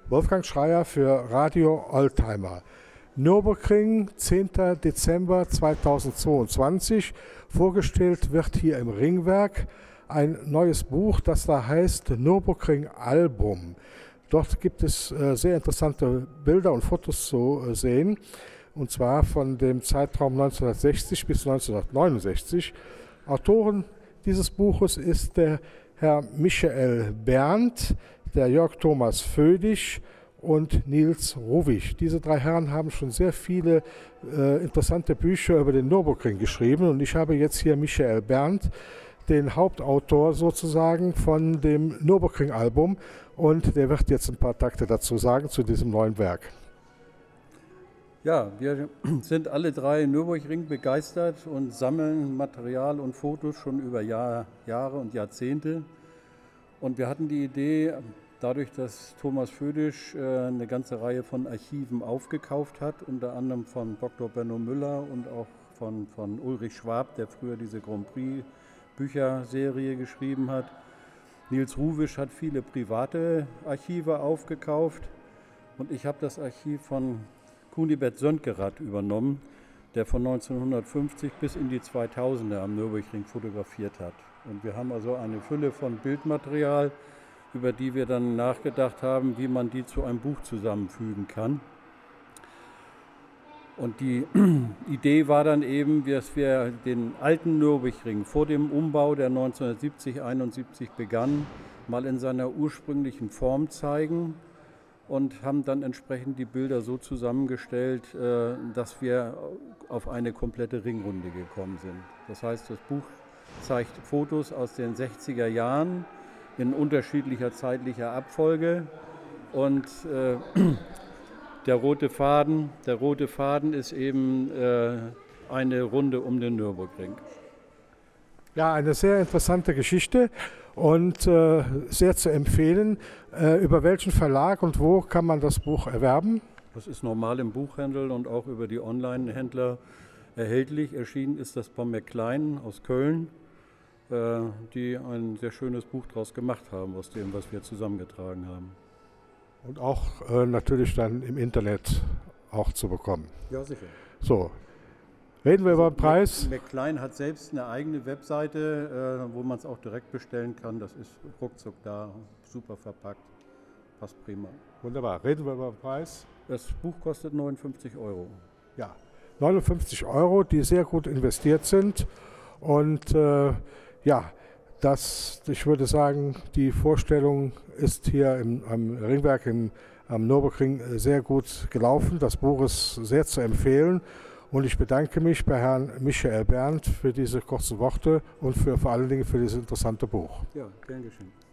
Wolfgang Schreier für Radio Oldtimer. Nürburgring, 10. Dezember 2022. Vorgestellt wird hier im Ringwerk ein neues Buch, das da heißt Nürburgring Album. Dort gibt es sehr interessante Bilder und Fotos zu sehen, und zwar von dem Zeitraum 1960 bis 1969. Autoren dieses Buches ist der Herr Michael Berndt, der Jörg Thomas Födisch und Nils Ruwig. Diese drei Herren haben schon sehr viele interessante Bücher über den Nürburgring geschrieben, und ich habe jetzt hier Michael Berndt, den Hauptautor sozusagen von dem Nürburgring-Album, und der wird jetzt ein paar Takte dazu sagen zu diesem neuen Werk. Ja, wir sind alle drei Nürburgring begeistert und sammeln Material und Fotos schon über Jahre und Jahrzehnte. Und wir hatten die Idee, dadurch, dass Thomas Födisch eine ganze Reihe von Archiven aufgekauft hat, unter anderem von Dr. Benno Müller und auch von Ulrich Schwab, der früher diese Grand Prix Bücherserie geschrieben hat. Nils Ruwig hat viele private Archive aufgekauft, und ich habe das Archiv von Kunibert Söntgerath übernommen, der von 1950 bis in die 2000er am Nürburgring fotografiert hat. Und wir haben also eine Fülle von Bildmaterial, über die wir dann nachgedacht haben, wie man die zu einem Buch zusammenfügen kann. Und die Idee war dann eben, dass wir den alten Nürburgring vor dem Umbau, der 1970/71 begann, mal in seiner ursprünglichen Form zeigen, und haben dann entsprechend die Bilder so zusammengestellt, dass wir auf eine komplette Ringrunde gekommen sind. Das heißt, das Buch zeigt Fotos aus den 60er Jahren in unterschiedlicher zeitlicher Abfolge, und der rote Faden ist eben eine Runde um den Nürburgring. Ja, eine sehr interessante Geschichte und sehr zu empfehlen. Über welchen Verlag und wo kann man das Buch erwerben? Das ist normal im Buchhandel und auch über die Online-Händler erhältlich. Erschienen ist das bei McClein aus Köln, die ein sehr schönes Buch daraus gemacht haben, aus dem, was wir zusammengetragen haben. Und auch natürlich dann im Internet auch zu bekommen. Ja, sicher. So, reden wir über den Preis. McClein hat selbst eine eigene Webseite, wo man es auch direkt bestellen kann. Das ist ruckzuck da, super verpackt, passt prima. Wunderbar, reden wir über den Preis. Das Buch kostet 59 €. Ja, 59 €, die sehr gut investiert sind. Und ich würde sagen, die Vorstellung ist hier am Ringwerk am Nürburgring sehr gut gelaufen. Das Buch ist sehr zu empfehlen, und ich bedanke mich bei Herrn Michael Berndt für diese kurzen Worte und vor allen Dingen für dieses interessante Buch. Ja, gern geschehen.